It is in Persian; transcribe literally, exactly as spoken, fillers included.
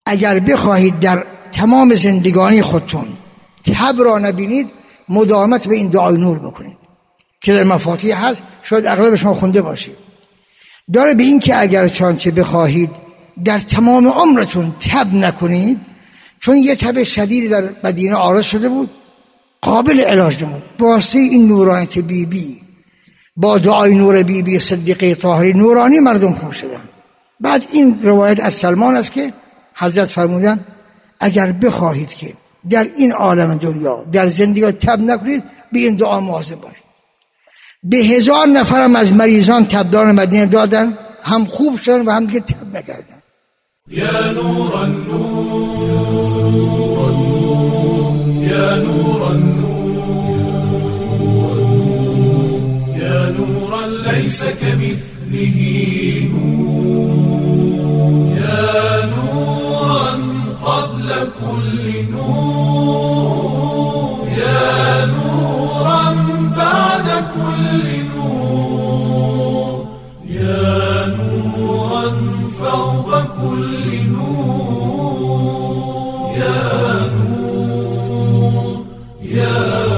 اگر بخواهید در تمام زندگانی خودتون تب را نبینید مداومت به این دعای نور بکنید که در مفاتیح هست، شاید اغلب شما خونده باشید. داره به این که اگر چانچه بخواهید در تمام عمرتون تب نکنید، چون یه تب شدید در مدینه عارض شده بود قابل علاج نبود، واسه این نورانیت بی بی با دعای نور بی بی صدیقه طاهری نورانی مردم خوب شدن. بعد این روایت از سلمان است که حضرت فرمودن اگر بخواهید که در این عالم دنیا در زندگی تب نکنید به این دعا مواظب باشید. به هزار نفرم از مریضان تبدار مدینه دادن، هم خوب شدن و هم دیگه تب نکردن. یا نور النور یا نور النور یا نورا لیس کمثله نور یا نورا قبل كل نور یا نورا بعد كل نور یا نورا فوق كل نور یا نور یا